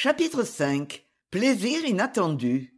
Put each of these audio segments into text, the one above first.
Chapitre 5. Plaisir inattendu.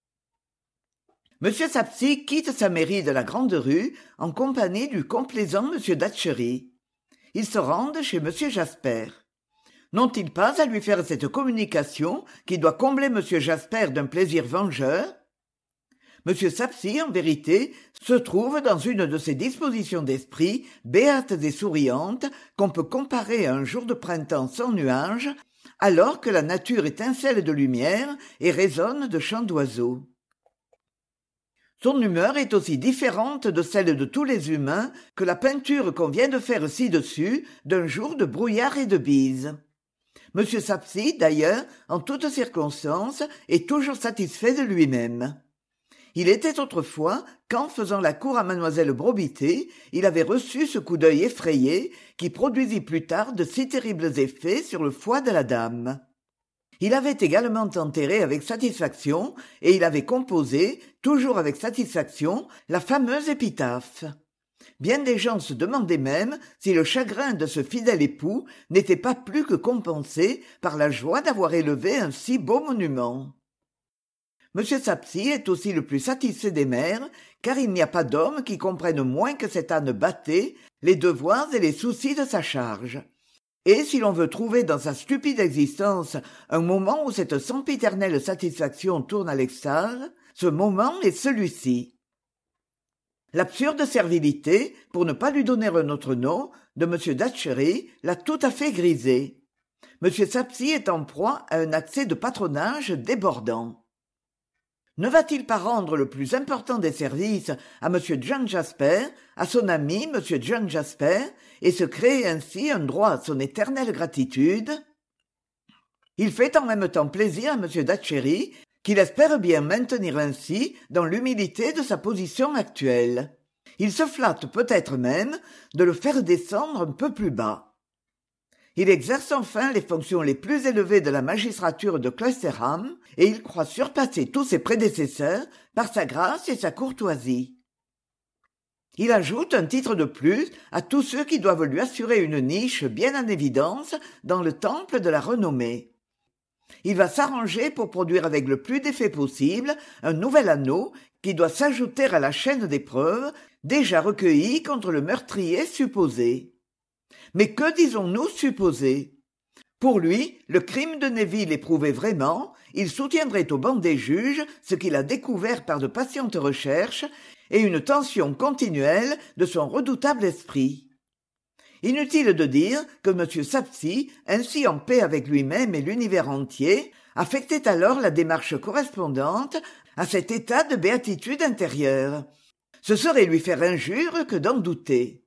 Monsieur Sapsy quitte sa mairie de la Grande Rue en compagnie du complaisant monsieur Datchery. Ils se rendent chez monsieur Jasper. N'ont-ils pas à lui faire cette communication qui doit combler monsieur Jasper d'un plaisir vengeur? Monsieur Sapsy, en vérité, se trouve dans une de ces dispositions d'esprit béates et souriantes qu'on peut comparer à un jour de printemps sans nuages, alors que la nature étincelle de lumière et résonne de chants d'oiseaux. Son humeur est aussi différente de celle de tous les humains que la peinture qu'on vient de faire ci-dessus d'un jour de brouillard et de bise. Monsieur Sapsy, d'ailleurs, en toutes circonstances, est toujours satisfait de lui-même. Il était autrefois quand, faisant la cour à mademoiselle Brobité, il avait reçu ce coup d'œil effrayé qui produisit plus tard de si terribles effets sur le foie de la dame. Il avait également enterré avec satisfaction, et il avait composé, toujours avec satisfaction, la fameuse épitaphe. Bien des gens se demandaient même si le chagrin de ce fidèle époux n'était pas plus que compensé par la joie d'avoir élevé un si beau monument. Monsieur Sapsy est aussi le plus satisfait des mères, car il n'y a pas d'homme qui comprenne moins que cet âne batté les devoirs et les soucis de sa charge. Et si l'on veut trouver dans sa stupide existence un moment où cette sempiternelle satisfaction tourne à l'extase, ce moment est celui-ci. L'absurde servilité, pour ne pas lui donner un autre nom, de monsieur Datchery l'a tout à fait grisé. Monsieur Sapsy est en proie à un accès de patronage débordant. Ne va-t-il pas rendre le plus important des services à M. John Jasper, à son ami M. John Jasper, et se créer ainsi un droit à son éternelle gratitude? Il fait en même temps plaisir à M. Datchery, qu'il espère bien maintenir ainsi dans l'humilité de sa position actuelle. Il se flatte peut-être même de le faire descendre un peu plus bas. Il exerce enfin les fonctions les plus élevées de la magistrature de Cloisterham, et il croit surpasser tous ses prédécesseurs par sa grâce et sa courtoisie. Il ajoute un titre de plus à tous ceux qui doivent lui assurer une niche bien en évidence dans le temple de la renommée. Il va s'arranger pour produire avec le plus d'effet possible un nouvel anneau qui doit s'ajouter à la chaîne des preuves déjà recueillies contre le meurtrier supposé. Mais que disons-nous supposé? Pour lui, le crime de Neville est prouvé vraiment, il soutiendrait au banc des juges ce qu'il a découvert par de patientes recherches et une tension continuelle de son redoutable esprit. Inutile de dire que M. Sapsy, ainsi en paix avec lui-même et l'univers entier, affectait alors la démarche correspondante à cet état de béatitude intérieure. Ce serait lui faire injure que d'en douter.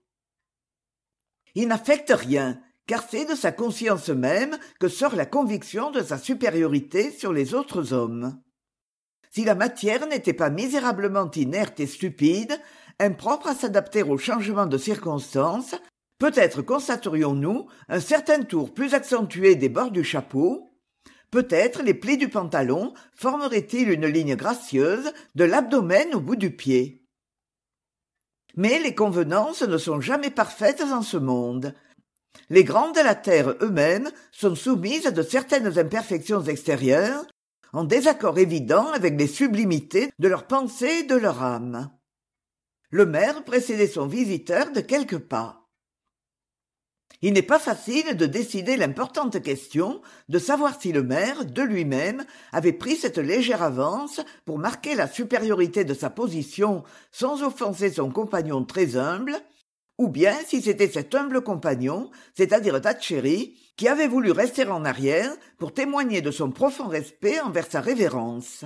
Il n'affecte rien, car c'est de sa conscience même que sort la conviction de sa supériorité sur les autres hommes. Si la matière n'était pas misérablement inerte et stupide, impropre à s'adapter aux changements de circonstances, peut-être constaterions-nous un certain tour plus accentué des bords du chapeau, peut-être les plis du pantalon formeraient-ils une ligne gracieuse de l'abdomen au bout du pied. Mais les convenances ne sont jamais parfaites en ce monde. Les grands de la terre eux-mêmes sont soumises à de certaines imperfections extérieures, en désaccord évident avec les sublimités de leur pensée et de leur âme. Le maire précédait son visiteur de quelques pas. Il n'est pas facile de décider l'importante question de savoir si le maire, de lui-même, avait pris cette légère avance pour marquer la supériorité de sa position sans offenser son compagnon très humble, ou bien si c'était cet humble compagnon, c'est-à-dire Datchery, qui avait voulu rester en arrière pour témoigner de son profond respect envers sa révérence.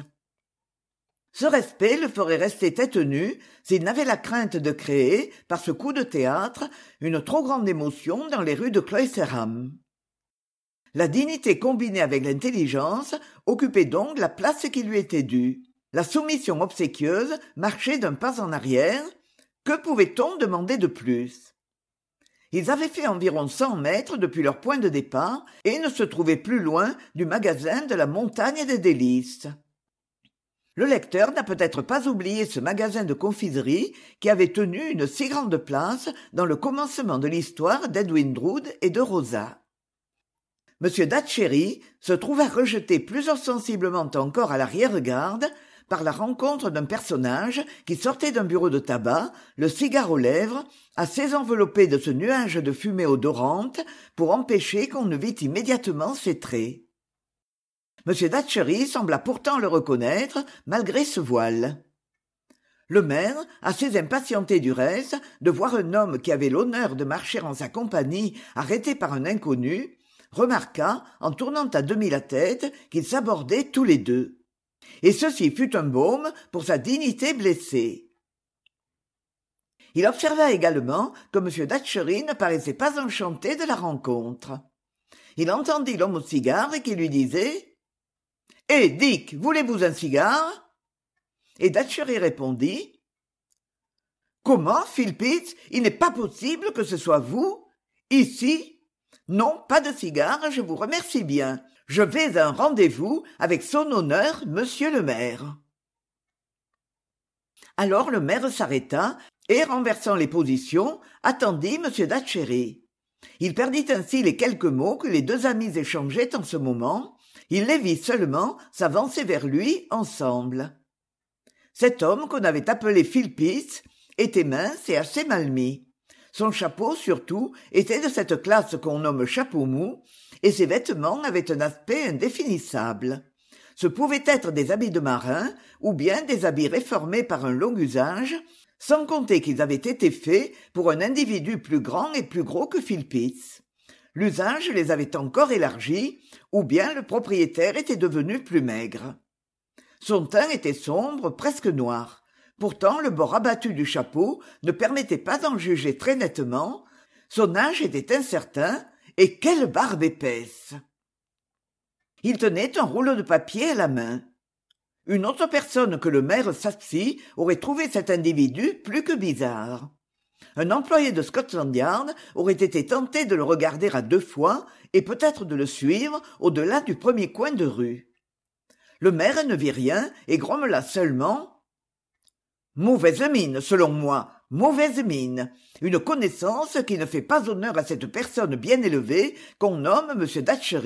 Ce respect le ferait rester tête nue s'il n'avait la crainte de créer, par ce coup de théâtre, une trop grande émotion dans les rues de Cloisterham. La dignité combinée avec l'intelligence occupait donc la place qui lui était due. La soumission obséquieuse marchait d'un pas en arrière. Que pouvait-on demander de plus? Ils avaient fait environ 100 mètres depuis leur point de départ et ne se trouvaient plus loin du magasin de la Montagne des Délices. Le lecteur n'a peut-être pas oublié ce magasin de confiserie qui avait tenu une si grande place dans le commencement de l'histoire d'Edwin Drood et de Rosa. M. Datchery se trouva rejeté plus ostensiblement encore à l'arrière-garde par la rencontre d'un personnage qui sortait d'un bureau de tabac, le cigare aux lèvres, assez enveloppé de ce nuage de fumée odorante pour empêcher qu'on ne vît immédiatement ses traits. M. Datchery sembla pourtant le reconnaître malgré ce voile. Le maire, assez impatienté du reste de voir un homme qui avait l'honneur de marcher en sa compagnie arrêté par un inconnu, remarqua, en tournant à demi la tête, qu'ils s'abordaient tous les deux. Et ceci fut un baume pour sa dignité blessée. Il observa également que M. Datchery ne paraissait pas enchanté de la rencontre. Il entendit l'homme au cigare qui lui disait « Eh, Dick, voulez-vous un cigare ?» Et Datchery répondit « Comment, Philpotts, il n'est pas possible que ce soit vous? Ici? Non, pas de cigare, je vous remercie bien. Je vais à un rendez-vous avec son honneur, monsieur le maire. » Alors le maire s'arrêta et, renversant les positions, attendit M. Datchery. Il perdit ainsi les quelques mots que les deux amis échangeaient en ce moment. Il les vit seulement s'avancer vers lui ensemble. Cet homme qu'on avait appelé Philpotts était mince et assez mal mis. Son chapeau, surtout, était de cette classe qu'on nomme chapeau mou, et ses vêtements avaient un aspect indéfinissable. Ce pouvaient être des habits de marin, ou bien des habits réformés par un long usage, sans compter qu'ils avaient été faits pour un individu plus grand et plus gros que Philpotts. L'usage les avait encore élargis, ou bien le propriétaire était devenu plus maigre. Son teint était sombre, presque noir. Pourtant, le bord abattu du chapeau ne permettait pas d'en juger très nettement. Son âge était incertain, et quelle barbe épaisse! Il tenait un rouleau de papier à la main. Une autre personne que le maire Sapsy aurait trouvé cet individu plus que bizarre. Un employé de Scotland Yard aurait été tenté de le regarder à deux fois et peut-être de le suivre au-delà du premier coin de rue. Le maire ne vit rien et grommela seulement « Mauvaise mine, selon moi, mauvaise mine. Une connaissance qui ne fait pas honneur à cette personne bien élevée qu'on nomme M. Datchery. »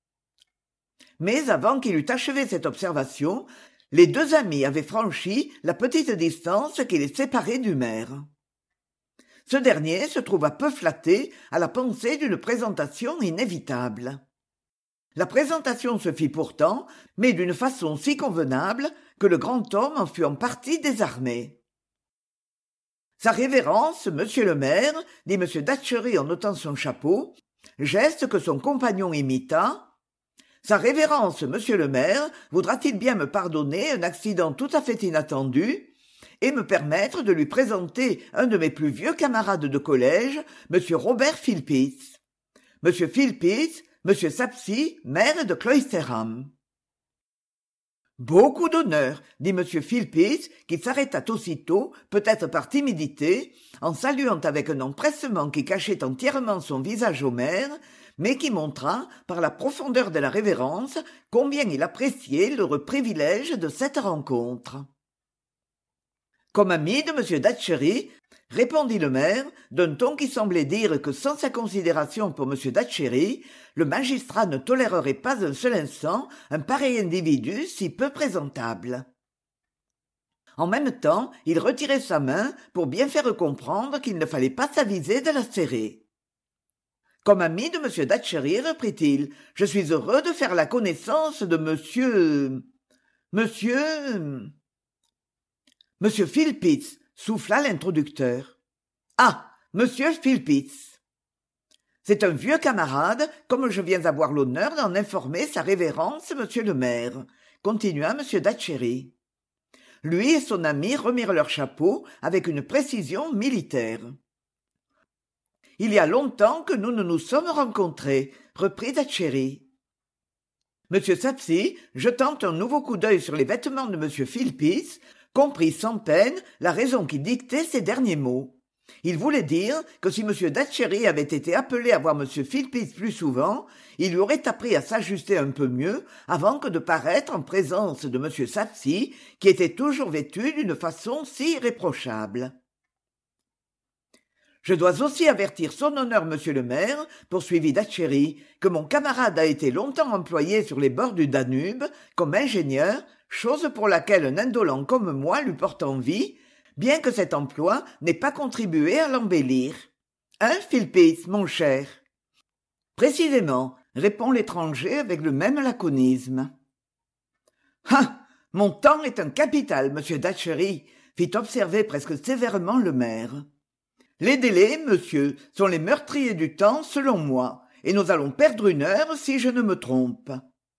Mais avant qu'il eût achevé cette observation, les deux amis avaient franchi la petite distance qui les séparait du maire. Ce dernier se trouva peu flatté à la pensée d'une présentation inévitable. La présentation se fit pourtant, mais d'une façon si convenable que le grand homme en fut en partie désarmé. « Sa révérence, monsieur le maire, » dit M. Datchery en ôtant son chapeau, geste que son compagnon imita. « Sa révérence, monsieur le maire, voudra-t-il bien me pardonner un accident tout à fait inattendu et me permettre de lui présenter un de mes plus vieux camarades de collège, M. Robert Philpotts. M. Philpotts, M. Sapsy, maire de Cloisterham. » « Beaucoup d'honneur, » dit M. Philpotts, qui s'arrêta aussitôt, peut-être par timidité, en saluant avec un empressement qui cachait entièrement son visage au maire, mais qui montra, par la profondeur de la révérence, combien il appréciait l'heureux privilège de cette rencontre. Comme ami de M. Datchery, répondit le maire, d'un ton qui semblait dire que sans sa considération pour M. Datchery, le magistrat ne tolérerait pas un seul instant un pareil individu si peu présentable. En même temps, il retirait sa main pour bien faire comprendre qu'il ne fallait pas s'aviser de la serrer. « Comme ami de M. Datchery, reprit-il, je suis heureux de faire la connaissance de Monsieur Philpotts, souffla l'introducteur. « Ah, monsieur Philpotts. C'est un vieux camarade, comme je viens avoir l'honneur d'en informer sa révérence, monsieur le maire, » continua M. Datchery. Lui et son ami remirent leurs chapeaux avec une précision militaire. « Il y a longtemps que nous ne nous sommes rencontrés, » reprit Datchery. M. Sapsy, jetant un nouveau coup d'œil sur les vêtements de M. Philpotts, comprit sans peine la raison qui dictait ces derniers mots. Il voulait dire que si M. Datchery avait été appelé à voir M. Philpotts plus souvent, il lui aurait appris à s'ajuster un peu mieux avant que de paraître en présence de M. Sapsy, qui était toujours vêtu d'une façon si irréprochable. « Je dois aussi avertir son honneur, monsieur le maire, poursuivit Datchery, que mon camarade a été longtemps employé sur les bords du Danube, comme ingénieur, chose pour laquelle un indolent comme moi lui porte envie, bien que cet emploi n'ait pas contribué à l'embellir. Hein, Philpitz, mon cher? Précisément, répond l'étranger avec le même laconisme. Ah! Mon temps est un capital, monsieur Datchery, fit observer presque sévèrement le maire. Les délais, monsieur, sont les meurtriers du temps, selon moi, et nous allons perdre 1 heure si je ne me trompe.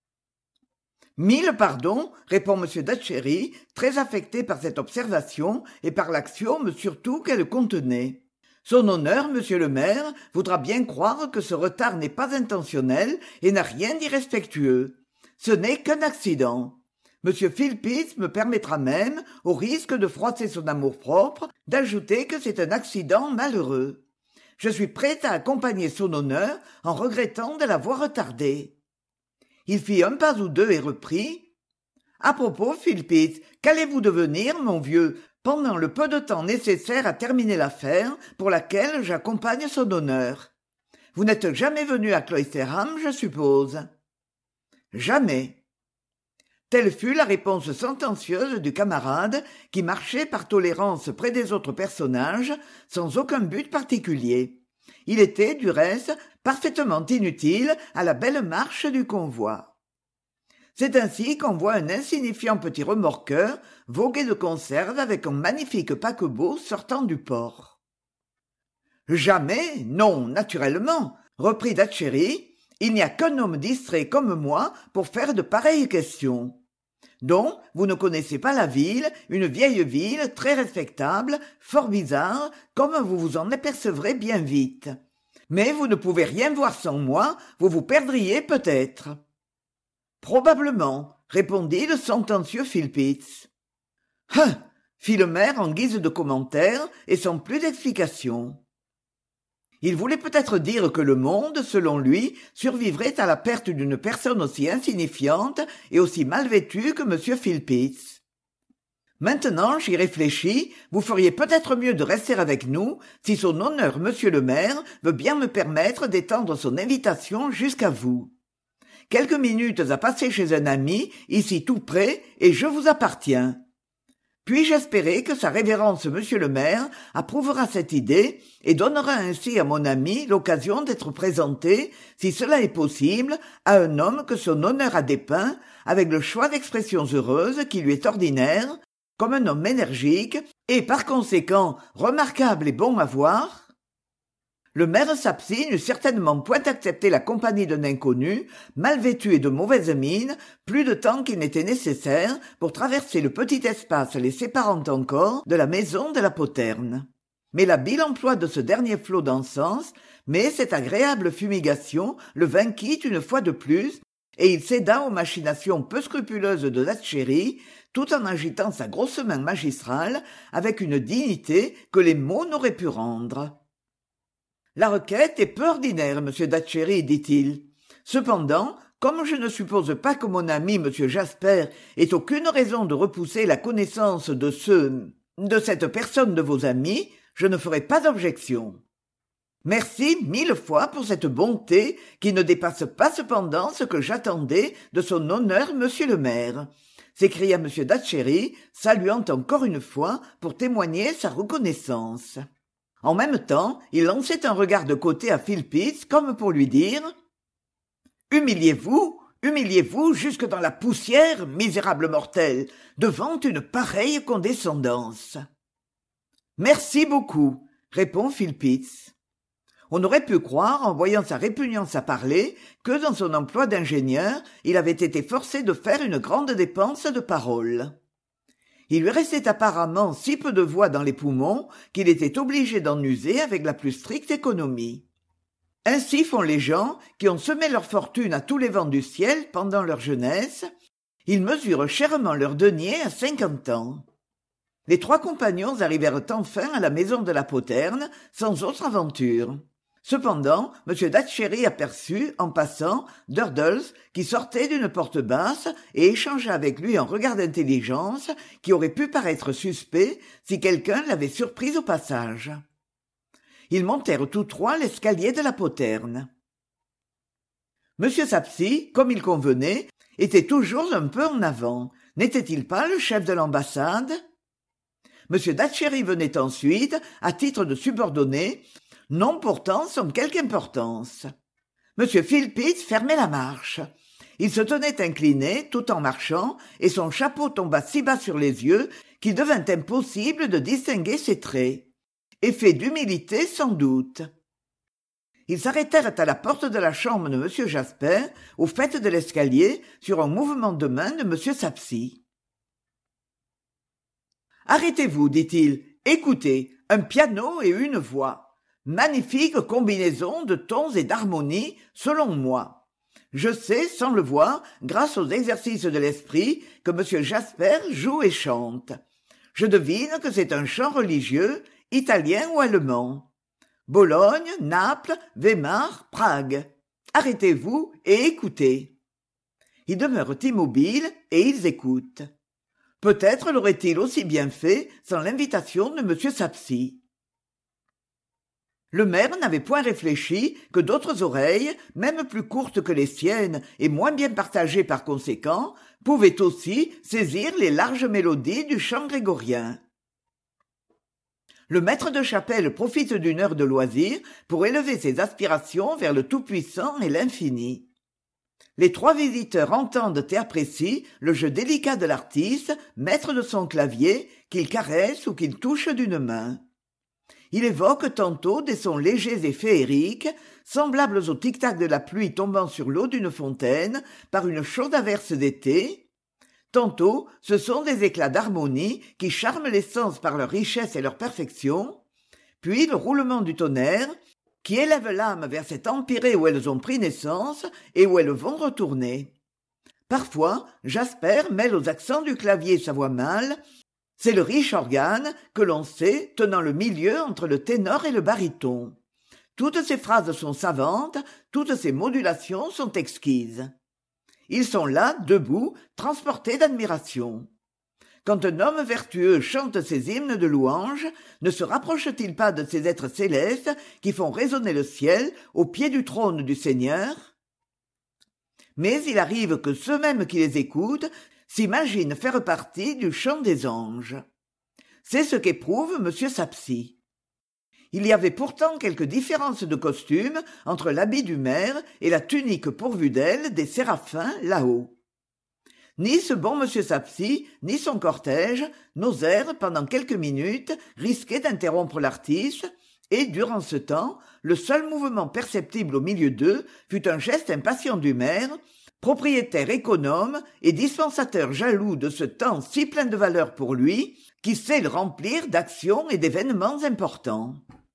1000 pardons, répond M. Datchery, très affecté par cette observation et par l'axiome surtout qu'elle contenait. Son honneur, monsieur le maire, voudra bien croire que ce retard n'est pas intentionnel et n'a rien d'irrespectueux. Ce n'est qu'un accident. M. Philpitz me permettra même, au risque de froisser son amour-propre, d'ajouter que c'est un accident malheureux. Je suis prêt à accompagner son honneur en regrettant de l'avoir retardé. Il fit un pas ou deux et reprit. « À propos, Philpitz, qu'allez-vous devenir, mon vieux, pendant le peu de temps nécessaire à terminer l'affaire pour laquelle j'accompagne son honneur? Vous n'êtes jamais venu à Cloisterham, je suppose. » « Jamais. » Telle fut la réponse sentencieuse du camarade qui marchait par tolérance près des autres personnages, sans aucun but particulier. Il était, du reste, parfaitement inutile à la belle marche du convoi. C'est ainsi qu'on voit un insignifiant petit remorqueur voguer de conserve avec un magnifique paquebot sortant du port. « Jamais, non, naturellement, » reprit Datchery. Il n'y a qu'un homme distrait comme moi pour faire de pareilles questions. Donc, vous ne connaissez pas la ville, une vieille ville, très respectable, fort bizarre, comme vous vous en apercevrez bien vite. Mais vous ne pouvez rien voir sans moi, vous vous perdriez peut-être. Probablement, répondit le sentencieux Philpitz. Hein, fit le maire en guise de commentaire et sans plus d'explication. Il voulait peut-être dire que le monde, selon lui, survivrait à la perte d'une personne aussi insignifiante et aussi mal vêtue que M. Philpitz. Maintenant, j'y réfléchis, vous feriez peut-être mieux de rester avec nous, si son honneur, monsieur le maire, veut bien me permettre d'étendre son invitation jusqu'à vous. Quelques minutes à passer chez un ami, ici tout près, et je vous appartiens. Puis-je espérer que sa révérence monsieur le maire approuvera cette idée et donnera ainsi à mon ami l'occasion d'être présenté, si cela est possible, à un homme que son honneur a dépeint, avec le choix d'expressions heureuses qui lui est ordinaire, comme un homme énergique et par conséquent remarquable et bon à voir? Le maire Sapsi n'eût certainement point accepté la compagnie d'un inconnu, mal vêtu et de mauvaise mine, plus de temps qu'il n'était nécessaire pour traverser le petit espace les séparant encore de la maison de la poterne. Mais l'habile emploi de ce dernier flot d'encens, mais cette agréable fumigation le vainquit une fois de plus, et il céda aux machinations peu scrupuleuses de Datchery, tout en agitant sa grosse main magistrale avec une dignité que les mots n'auraient pu rendre. La requête est peu ordinaire, monsieur Datchery, dit-il. Cependant, comme je ne suppose pas que mon ami monsieur Jasper ait aucune raison de repousser la connaissance de cette personne de vos amis, je ne ferai pas d'objection. Merci 1000 fois pour cette bonté qui ne dépasse pas cependant ce que j'attendais de son honneur monsieur le maire, s'écria M. Datchery, saluant encore une fois pour témoigner sa reconnaissance. En même temps, il lançait un regard de côté à Philpitz comme pour lui dire « Humiliez-vous jusque dans la poussière, misérable mortel, devant une pareille condescendance. » « Merci beaucoup, » répond Philpitz. On aurait pu croire, en voyant sa répugnance à parler, que dans son emploi d'ingénieur, il avait été forcé de faire une grande dépense de parole. Il lui restait apparemment si peu de voix dans les poumons qu'il était obligé d'en user avec la plus stricte économie. Ainsi font les gens qui ont semé leur fortune à tous les vents du ciel pendant leur jeunesse. Ils mesurent chèrement leur denier à 50 ans. Les 3 compagnons arrivèrent enfin à la maison de la poterne, sans autre aventure. Cependant, M. Datchery aperçut, en passant, Durdles, qui sortait d'une porte basse et échangea avec lui un regard d'intelligence qui aurait pu paraître suspect si quelqu'un l'avait surpris au passage. Ils montèrent tous trois l'escalier de la poterne. M. Sapsi, comme il convenait, était toujours un peu en avant. N'était-il pas le chef de l'ambassade? M. Datchery venait ensuite, à titre de subordonné, non pourtant sans quelque importance. M. Philpotts fermait la marche. Il se tenait incliné tout en marchant, et son chapeau tomba si bas sur les yeux qu'il devint impossible de distinguer ses traits. Effet d'humilité sans doute. Ils s'arrêtèrent à la porte de la chambre de M. Jasper, au fait de l'escalier, sur un mouvement de main de M. Sapsi. « Arrêtez-vous, dit-il. Écoutez, un piano et une voix. Magnifique combinaison de tons et d'harmonie, selon moi. Je sais, sans le voir, grâce aux exercices de l'esprit, que M. Jasper joue et chante. Je devine que c'est un chant religieux, italien ou allemand. Bologne, Naples, Weimar, Prague. Arrêtez-vous et écoutez. » Ils demeurent immobiles et ils écoutent. Peut-être l'aurait-il aussi bien fait sans l'invitation de M. Sapsi. Le maire n'avait point réfléchi que d'autres oreilles, même plus courtes que les siennes et moins bien partagées par conséquent, pouvaient aussi saisir les larges mélodies du chant grégorien. Le maître de chapelle profite d'une heure de loisir pour élever ses aspirations vers le Tout-Puissant et l'Infini. Les trois visiteurs entendent et apprécient le jeu délicat de l'artiste, maître de son clavier, qu'il caresse ou qu'il touche d'une main. Il évoque tantôt des sons légers et féeriques, semblables au tic-tac de la pluie tombant sur l'eau d'une fontaine par une chaude averse d'été. Tantôt, ce sont des éclats d'harmonie qui charment les sens par leur richesse et leur perfection. Puis le roulement du tonnerre, qui élève l'âme vers cet empyrée où elles ont pris naissance et où elles vont retourner. Parfois, Jasper mêle aux accents du clavier sa voix mâle. C'est le riche organe que l'on sait tenant le milieu entre le ténor et le baryton. Toutes ces phrases sont savantes, toutes ces modulations sont exquises. Ils sont là, debout, transportés d'admiration. Quand un homme vertueux chante ses hymnes de louange, ne se rapproche-t-il pas de ces êtres célestes qui font résonner le ciel au pied du trône du Seigneur? Mais il arrive que ceux-mêmes qui les écoutent s'imaginent faire partie du chant des anges. C'est ce qu'éprouve M. Sapsi. Il y avait pourtant quelques différences de costume entre l'habit du maire et la tunique pourvue d'ailes des séraphins là-haut. Ni ce bon M. Sapsi, ni son cortège n'osèrent pendant quelques minutes risquer d'interrompre l'artiste, et durant ce temps, le seul mouvement perceptible au milieu d'eux fut un geste impatient du maire, propriétaire économe et dispensateur jaloux de ce temps si plein de valeur pour lui, qui sait le remplir d'actions et d'événements importants.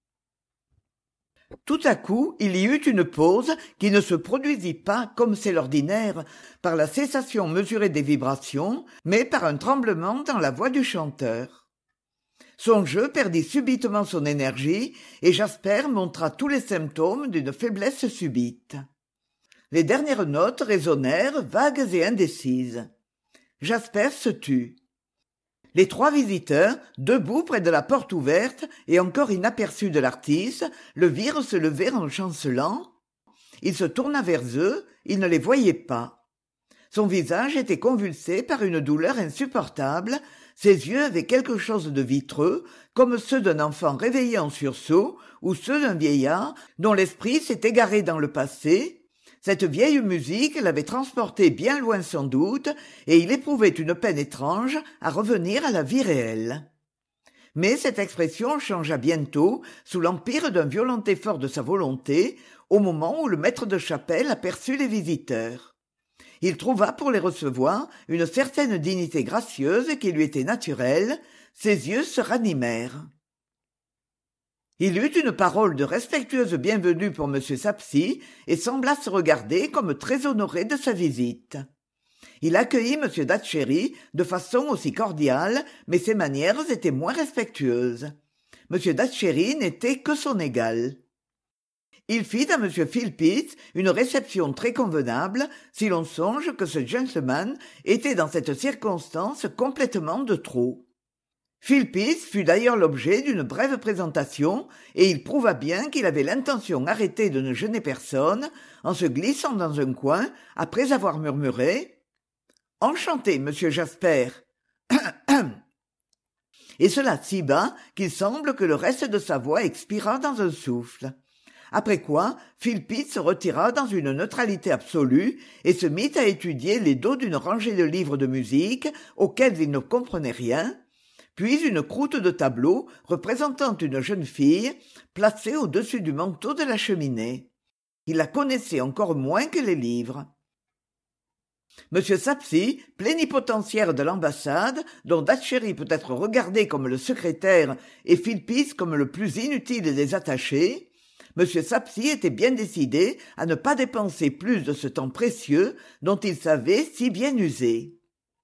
Tout à coup, il y eut une pause qui ne se produisit pas, comme c'est l'ordinaire, par la cessation mesurée des vibrations, mais par un tremblement dans la voix du chanteur. Son jeu perdit subitement son énergie, et Jasper montra tous les symptômes d'une faiblesse subite. Les dernières notes résonnèrent, vagues et indécises. Jasper se tut. Les trois visiteurs, debout près de la porte ouverte et encore inaperçus de l'artiste, le virent se lever en chancelant. Il se tourna vers eux, il ne les voyait pas. Son visage était convulsé par une douleur insupportable, ses yeux avaient quelque chose de vitreux, comme ceux d'un enfant réveillé en sursaut, ou ceux d'un vieillard dont l'esprit s'est égaré dans le passé. Cette vieille musique l'avait transporté bien loin sans doute, et il éprouvait une peine étrange à revenir à la vie réelle. Mais cette expression changea bientôt, sous l'empire d'un violent effort de sa volonté, au moment où le maître de chapelle aperçut les visiteurs. Il trouva pour les recevoir une certaine dignité gracieuse qui lui était naturelle, ses yeux se ranimèrent. Il eut une parole de respectueuse bienvenue pour M. Sapsi et sembla se regarder comme très honoré de sa visite. Il accueillit M. Datchery de façon aussi cordiale, mais ses manières étaient moins respectueuses. M. Datchery n'était que son égal. Il fit à M. Philpotts une réception très convenable, si l'on songe que ce gentleman était dans cette circonstance complètement de trop. Philpis fut d'ailleurs l'objet d'une brève présentation, et il prouva bien qu'il avait l'intention arrêtée de ne gêner personne, en se glissant dans un coin, après avoir murmuré « Enchanté, monsieur Jasper !» Et cela si bas qu'il semble que le reste de sa voix expira dans un souffle. Après quoi, Philpis se retira dans une neutralité absolue et se mit à étudier les dos d'une rangée de livres de musique auxquels il ne comprenait rien, puis une croûte de tableau représentant une jeune fille placée au-dessus du manteau de la cheminée. Il la connaissait encore moins que les livres. M. Sapsi, plénipotentiaire de l'ambassade, dont Datchery peut être regardé comme le secrétaire et Philpis comme le plus inutile des attachés, M. Sapsi était bien décidé à ne pas dépenser plus de ce temps précieux dont il savait si bien user.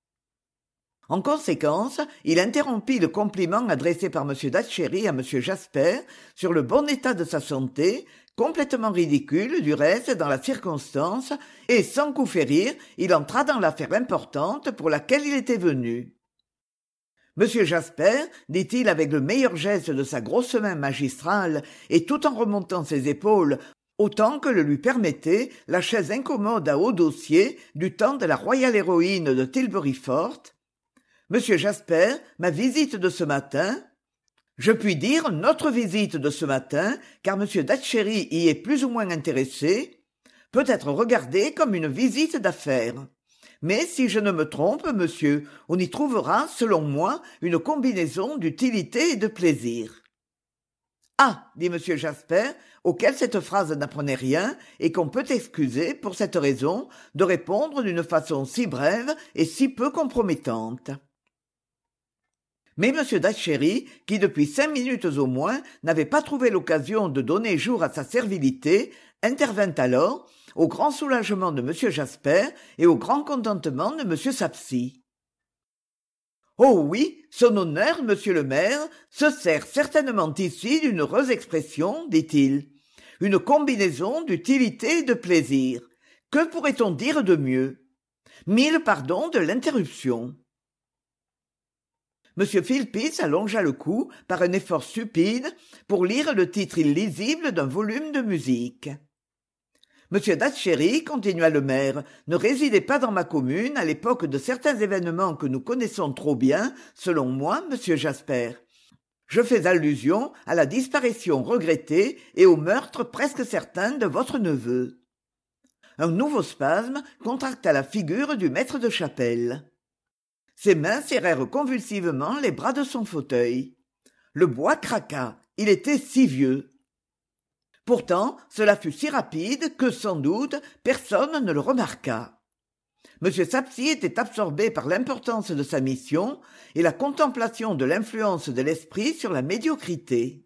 En conséquence, il interrompit le compliment adressé par M. Datchery à M. Jasper sur le bon état de sa santé, complètement ridicule du reste dans la circonstance, et sans coup férir, il entra dans l'affaire importante pour laquelle il était venu. « Monsieur Jasper, dit-il avec le meilleur geste de sa grosse main magistrale, et tout en remontant ses épaules, autant que le lui permettait la chaise incommode à haut dossier du temps de la royale héroïne de Tilbury Fort, Monsieur Jasper, ma visite de ce matin, je puis dire notre visite de ce matin, car M. Datchery y est plus ou moins intéressé, peut être regardée comme une visite d'affaires. Mais si je ne me trompe, monsieur, on y trouvera, selon moi, une combinaison d'utilité et de plaisir. Ah, dit M. Jasper, auquel cette phrase n'apprenait rien et qu'on peut excuser, pour cette raison, de répondre d'une façon si brève et si peu compromettante. Mais M. Datchery, qui depuis 5 minutes au moins n'avait pas trouvé l'occasion de donner jour à sa servilité, intervint alors, au grand soulagement de M. Jasper et au grand contentement de M. Sapsi. « Oh oui, son honneur, monsieur le maire, se sert certainement ici d'une heureuse expression, dit-il. Une combinaison d'utilité et de plaisir. Que pourrait-on dire de mieux? 1000 pardons de l'interruption. » M. Philpis allongea le cou par un effort stupide pour lire le titre illisible d'un volume de musique. « M. Datchery, continua le maire, ne résidait pas dans ma commune à l'époque de certains événements que nous connaissons trop bien, selon moi, M. Jasper. Je fais allusion à la disparition regrettée et au meurtre presque certain de votre neveu. » Un nouveau spasme contracta la figure du maître de chapelle. Ses mains serrèrent convulsivement les bras de son fauteuil. Le bois craqua, il était si vieux. Pourtant, cela fut si rapide que, sans doute, personne ne le remarqua. M. Sapsi était absorbé par l'importance de sa mission et la contemplation de l'influence de l'esprit sur la médiocrité.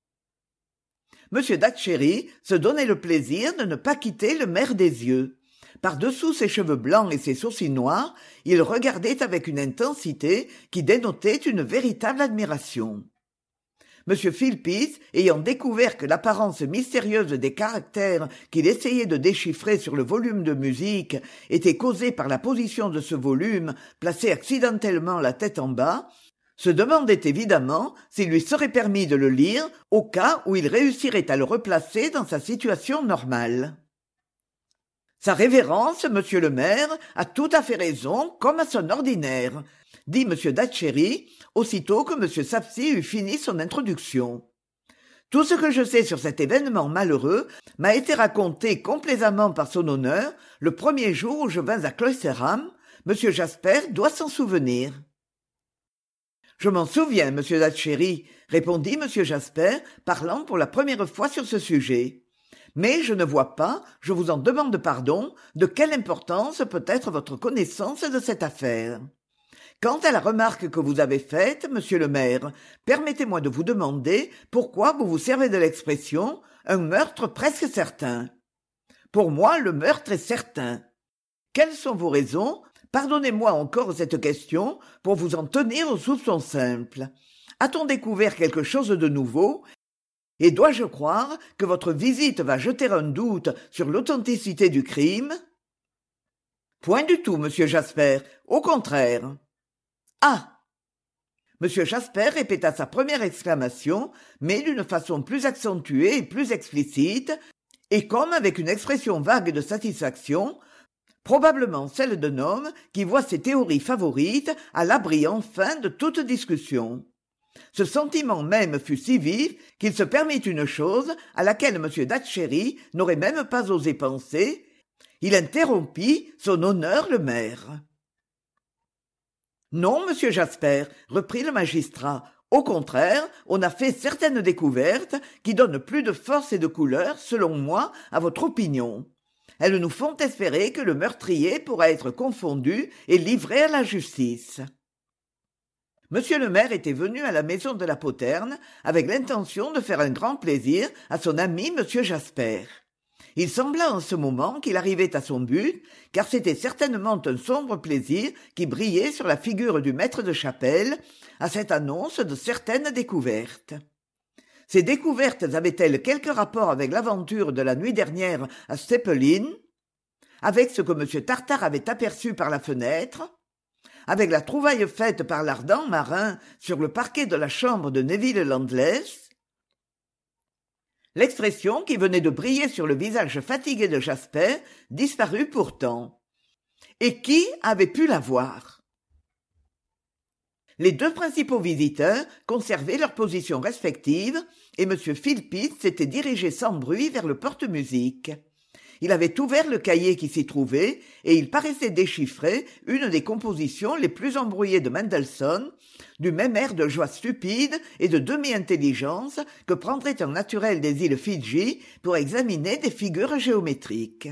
M. Datchery se donnait le plaisir de ne pas quitter le maire des yeux. Par-dessous ses cheveux blancs et ses sourcils noirs, il regardait avec une intensité qui dénotait une véritable admiration. M. Philpis, ayant découvert que l'apparence mystérieuse des caractères qu'il essayait de déchiffrer sur le volume de musique était causée par la position de ce volume placé accidentellement la tête en bas, se demandait évidemment s'il lui serait permis de le lire au cas où il réussirait à le replacer dans sa situation normale. Sa révérence, monsieur le maire, a tout à fait raison, comme à son ordinaire, dit M. Datchery, aussitôt que M. Sapsi eut fini son introduction. Tout ce que je sais sur cet événement malheureux m'a été raconté complaisamment par son honneur le premier jour où je vins à Cloisterham. M. Jasper doit s'en souvenir. « Je m'en souviens, monsieur Datchery, » répondit M. Jasper, parlant pour la première fois sur ce sujet. Mais je ne vois pas, je vous en demande pardon, de quelle importance peut être votre connaissance de cette affaire. Quant à la remarque que vous avez faite, monsieur le maire, permettez-moi de vous demander pourquoi vous vous servez de l'expression « un meurtre presque certain ». Pour moi, le meurtre est certain. Quelles sont vos raisons? Pardonnez-moi encore cette question pour vous en tenir au soupçon simple. A-t-on découvert quelque chose de nouveau? Et dois-je croire que votre visite va jeter un doute sur l'authenticité du crime? Point du tout, monsieur Jasper, au contraire. Ah! M. Jasper répéta sa première exclamation, mais d'une façon plus accentuée et plus explicite, et comme avec une expression vague de satisfaction, probablement celle d'un homme qui voit ses théories favorites à l'abri enfin de toute discussion. Ce sentiment même fut si vif qu'il se permit une chose à laquelle M. Datchery n'aurait même pas osé penser. Il interrompit son honneur le maire. « Non, monsieur Jasper, reprit le magistrat, au contraire, on a fait certaines découvertes qui donnent plus de force et de couleur, selon moi, à votre opinion. Elles nous font espérer que le meurtrier pourra être confondu et livré à la justice. » Monsieur le maire était venu à la maison de la Poterne avec l'intention de faire un grand plaisir à son ami monsieur Jasper. Il sembla en ce moment qu'il arrivait à son but, car c'était certainement un sombre plaisir qui brillait sur la figure du maître de chapelle à cette annonce de certaines découvertes. Ces découvertes avaient-elles quelque rapport avec l'aventure de la nuit dernière à Steppelin, avec ce que M. Tartare avait aperçu par la fenêtre, avec la trouvaille faite par l'ardent marin sur le parquet de la chambre de Neville Landless? L'expression qui venait de briller sur le visage fatigué de Jasper disparut pourtant. Et qui avait pu la voir? Les deux principaux visiteurs conservaient leurs positions respectives et M. Philpit s'était dirigé sans bruit vers le porte-musique. Il avait ouvert le cahier qui s'y trouvait et il paraissait déchiffrer une des compositions les plus embrouillées de Mendelssohn, du même air de joie stupide et de demi-intelligence que prendrait un naturel des îles Fidji pour examiner des figures géométriques.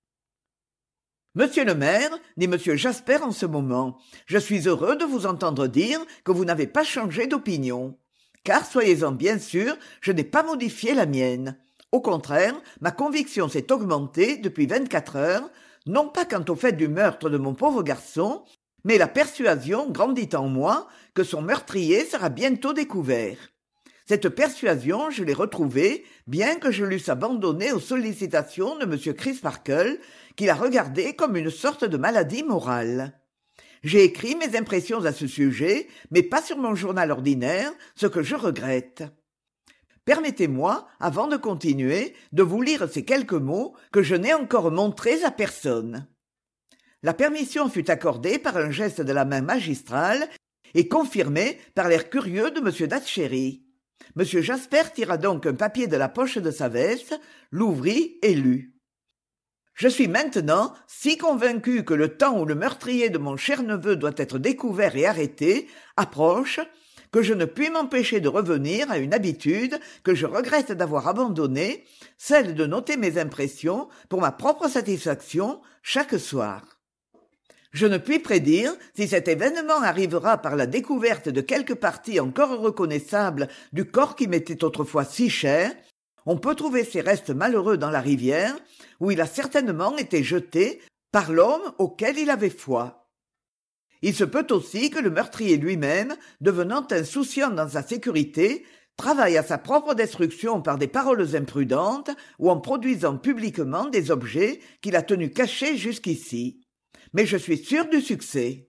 « Monsieur le maire, dit M. Jasper en ce moment, je suis heureux de vous entendre dire que vous n'avez pas changé d'opinion. Car, soyez-en bien sûr, je n'ai pas modifié la mienne. Au contraire, ma conviction s'est augmentée depuis 24 heures, non pas quant au fait du meurtre de mon pauvre garçon, mais la persuasion grandit en moi que son meurtrier sera bientôt découvert. Cette persuasion, je l'ai retrouvée, bien que je l'eusse abandonnée aux sollicitations de M. Crisparkle, qui la regardait comme une sorte de maladie morale. J'ai écrit mes impressions à ce sujet, mais pas sur mon journal ordinaire, ce que je regrette. Permettez-moi, avant de continuer, de vous lire ces quelques mots que je n'ai encore montrés à personne. La permission fut accordée par un geste de la main magistrale et confirmée par l'air curieux de M. Datchery. M. Jasper tira donc un papier de la poche de sa veste, l'ouvrit et lut. « Je suis maintenant si convaincu que le temps où le meurtrier de mon cher neveu doit être découvert et arrêté approche, que je ne puis m'empêcher de revenir à une habitude que je regrette d'avoir abandonnée, celle de noter mes impressions pour ma propre satisfaction chaque soir. Je ne puis prédire si cet événement arrivera par la découverte de quelques parties encore reconnaissables du corps qui m'était autrefois si cher. On peut trouver ces restes malheureux dans la rivière, où il a certainement été jeté par l'homme auquel il avait foi. Il se peut aussi que le meurtrier lui-même, devenant insouciant dans sa sécurité, travaille à sa propre destruction par des paroles imprudentes ou en produisant publiquement des objets qu'il a tenus cachés jusqu'ici. Mais je suis sûr du succès.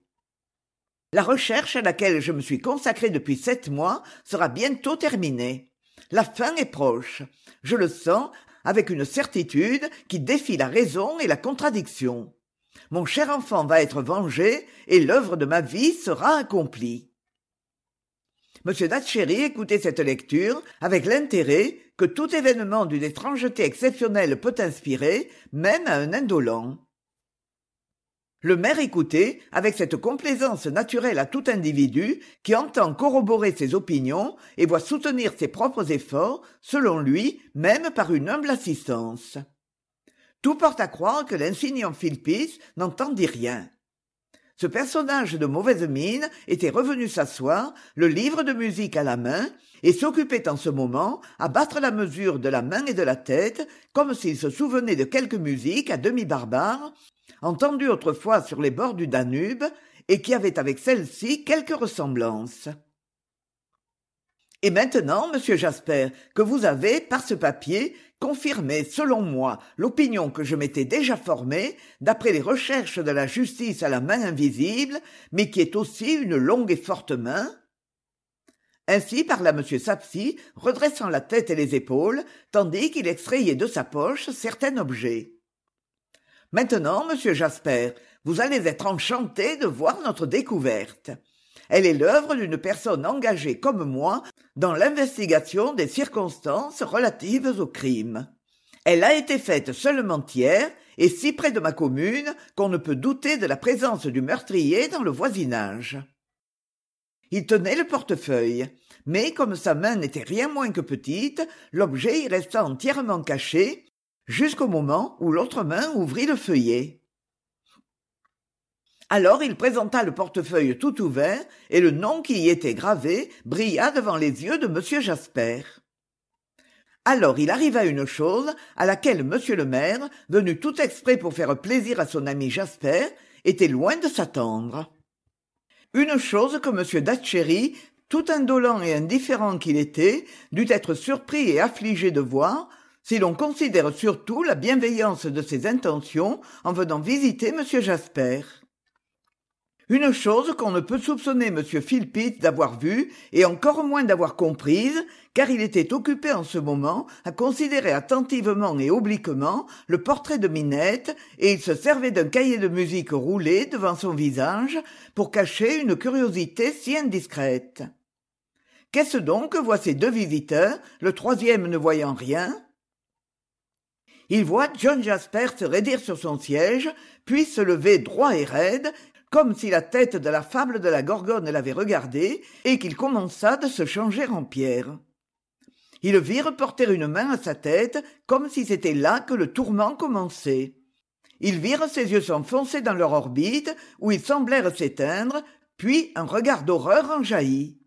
La recherche à laquelle je me suis consacré depuis 7 mois sera bientôt terminée. La fin est proche. Je le sens avec une certitude qui défie la raison et la contradiction. Mon cher enfant va être vengé et l'œuvre de ma vie sera accomplie. » M. Datchery écoutait cette lecture avec l'intérêt que tout événement d'une étrangeté exceptionnelle peut inspirer, même à un indolent. Le maire écoutait avec cette complaisance naturelle à tout individu qui entend corroborer ses opinions et voit soutenir ses propres efforts, selon lui, même par une humble assistance. Tout porte à croire que l'insignant Philpis n'entendit rien. Ce personnage de mauvaise mine était revenu s'asseoir, le livre de musique à la main, et s'occupait en ce moment à battre la mesure de la main et de la tête, comme s'il se souvenait de quelque musique à demi barbare, entendue autrefois sur les bords du Danube, et qui avait avec celle-ci quelque ressemblance. Et maintenant, monsieur Jasper, que vous avez, par ce papier, confirmé, selon moi, l'opinion que je m'étais déjà formée, d'après les recherches de la justice à la main invisible, mais qui est aussi une longue et forte main, Ainsi parla M. Sapsi, redressant la tête et les épaules, tandis qu'il extrayait de sa poche certain objet. « Maintenant, monsieur Jasper, vous allez être enchanté de voir notre découverte. Elle est l'œuvre d'une personne engagée comme moi dans l'investigation des circonstances relatives au crime. Elle a été faite seulement hier et si près de ma commune qu'on ne peut douter de la présence du meurtrier dans le voisinage. » Il tenait le portefeuille, mais comme sa main n'était rien moins que petite, l'objet y resta entièrement caché, jusqu'au moment où l'autre main ouvrit le feuillet. Alors il présenta le portefeuille tout ouvert, et le nom qui y était gravé brilla devant les yeux de M. Jasper. Alors il arriva une chose à laquelle M. le maire, venu tout exprès pour faire plaisir à son ami Jasper, était loin de s'attendre. Une chose que M. Datchery, tout indolent et indifférent qu'il était, dut être surpris et affligé de voir, si l'on considère surtout la bienveillance de ses intentions en venant visiter M. Jasper. Une chose qu'on ne peut soupçonner M. Philpotts d'avoir vue, et encore moins d'avoir comprise, car il était occupé en ce moment à considérer attentivement et obliquement le portrait de Minette, et il se servait d'un cahier de musique roulé devant son visage pour cacher une curiosité si indiscrète. Qu'est-ce donc que voient ces deux visiteurs, le troisième ne voyant rien? Il voit John Jasper se raidir sur son siège, puis se lever droit et raide, comme si la tête de la fable de la Gorgone l'avait regardé, et qu'il commença de se changer en pierre. Ils virent porter une main à sa tête, comme si c'était là que le tourment commençait. Ils virent ses yeux s'enfoncer dans leur orbite, où ils semblèrent s'éteindre, puis un regard d'horreur en jaillit.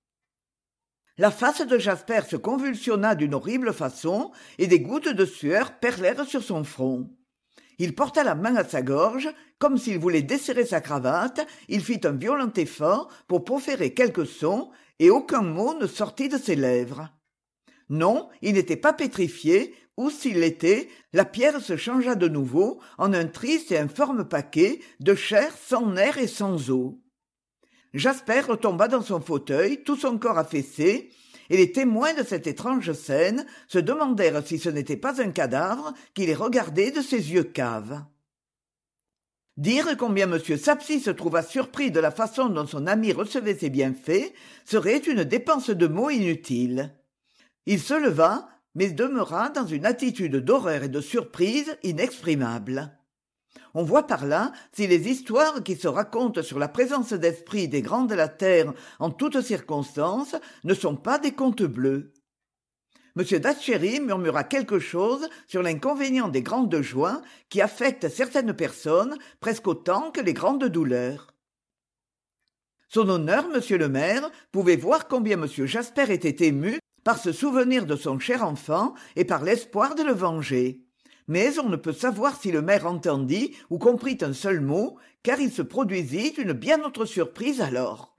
La face de Jasper se convulsionna d'une horrible façon, et des gouttes de sueur perlèrent sur son front. Il porta la main à sa gorge, comme s'il voulait desserrer sa cravate, il fit un violent effort pour proférer quelques sons, et aucun mot ne sortit de ses lèvres. Non, il n'était pas pétrifié, ou s'il l'était, la pierre se changea de nouveau en un triste et informe paquet de chair sans nerfs et sans os. Jasper retomba dans son fauteuil, tout son corps affaissé, et les témoins de cette étrange scène se demandèrent si ce n'était pas un cadavre qui les regardait de ses yeux caves. Dire combien M. Sapsi se trouva surpris de la façon dont son ami recevait ses bienfaits serait une dépense de mots inutile. Il se leva, mais demeura dans une attitude d'horreur et de surprise inexprimable. On voit par là si les histoires qui se racontent sur la présence d'esprit des grands de la terre en toutes circonstances ne sont pas des contes bleus. M. Datchery murmura quelque chose sur l'inconvénient des grandes joies qui affectent certaines personnes presque autant que les grandes douleurs. Son honneur, monsieur le maire, pouvait voir combien M. Jasper était ému par ce souvenir de son cher enfant et par l'espoir de le venger. Mais on ne peut savoir si le maire entendit ou comprit un seul mot, car il se produisit une bien autre surprise alors.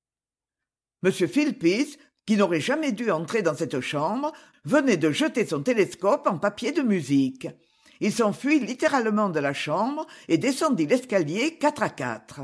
M. Philpotts, qui n'aurait jamais dû entrer dans cette chambre, venait de jeter son télescope en papier de musique. Il s'enfuit littéralement de la chambre et descendit l'escalier 4 à 4.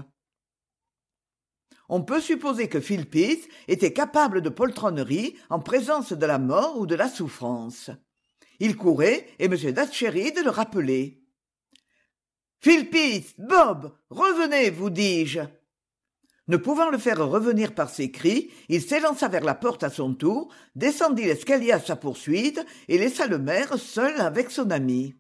On peut supposer que Philpotts était capable de poltronnerie en présence de la mort ou de la souffrance. Il courait, et M. Datchery de le rappeler. « Philpotts, Bob, revenez, vous dis-je !» Ne pouvant le faire revenir par ses cris, il s'élança vers la porte à son tour, descendit l'escalier à sa poursuite et laissa le maire seul avec son ami.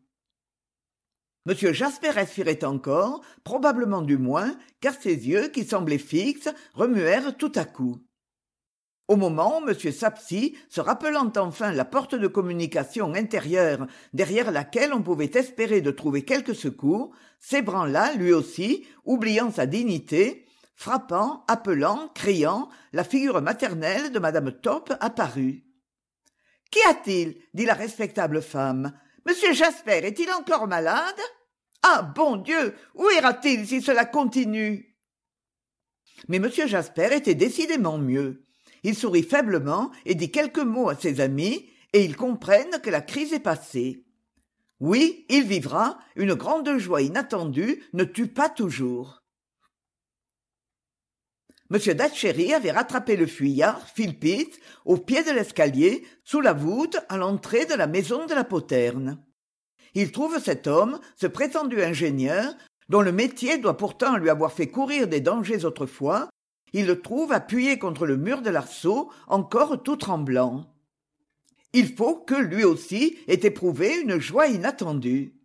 M. Jasper respirait encore, probablement du moins, car ses yeux, qui semblaient fixes, remuèrent tout à coup. Au moment où M. Sapsi, se rappelant enfin la porte de communication intérieure derrière laquelle on pouvait espérer de trouver quelque secours, s'ébranla lui aussi, oubliant sa dignité, frappant, appelant, criant, la figure maternelle de Madame Top apparut. « Qu'y a-t-il » dit la respectable femme. « Monsieur Jasper est-il encore malade ? Ah, bon Dieu, où ira-t-il si cela continue ?» Mais M. Jasper était décidément mieux. Il sourit faiblement et dit quelques mots à ses amis, et ils comprennent que la crise est passée. Oui, il vivra, une grande joie inattendue ne tue pas toujours. M. Datchery avait rattrapé le fuyard, Philpitz, au pied de l'escalier, sous la voûte, à l'entrée de la maison de la poterne. Il trouve cet homme, ce prétendu ingénieur, dont le métier doit pourtant lui avoir fait courir des dangers autrefois, il le trouve appuyé contre le mur de l'arceau, encore tout tremblant. Il faut que lui aussi ait éprouvé une joie inattendue.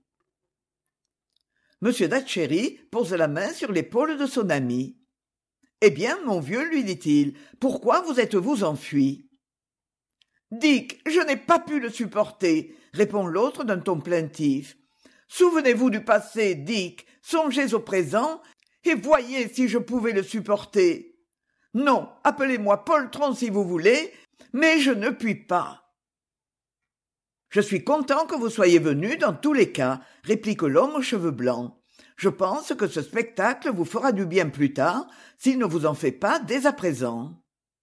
M. Datchery pose la main sur l'épaule de son ami. « Eh bien, mon vieux, lui dit-il, pourquoi vous êtes-vous enfui ?»« Dick, je n'ai pas pu le supporter, » répond l'autre d'un ton plaintif. « Souvenez-vous du passé, Dick, songez au présent, et voyez si je pouvais le supporter. Non, appelez-moi poltron si vous voulez, mais je ne puis pas. »« Je suis content que vous soyez venu dans tous les cas, » réplique l'homme aux cheveux blancs. « Je pense que ce spectacle vous fera du bien plus tard, s'il ne vous en fait pas dès à présent. »«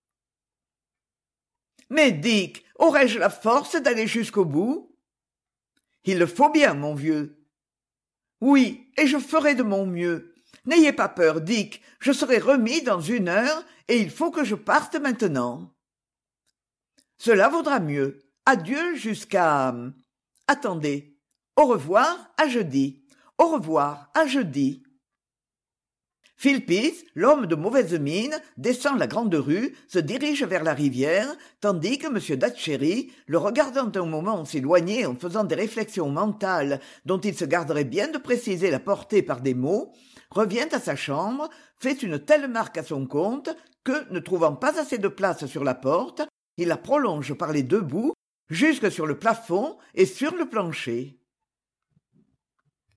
Mais Dick, aurais-je la force d'aller jusqu'au bout ?»« Il le faut bien, mon vieux. »« Oui, et je ferai de mon mieux. N'ayez pas peur, Dick, je serai remis dans 1 heure, et il faut que je parte maintenant. »« Cela vaudra mieux. Adieu jusqu'à... Attendez. Au revoir, à jeudi. Au revoir, à jeudi. » Philpitz, l'homme de mauvaise mine, descend la grande rue, se dirige vers la rivière, tandis que M. Datchery, le regardant un moment s'éloigner en faisant des réflexions mentales dont il se garderait bien de préciser la portée par des mots, revient à sa chambre, fait une telle marque à son compte que, ne trouvant pas assez de place sur la porte, il la prolonge par les 2 bouts jusque sur le plafond et sur le plancher.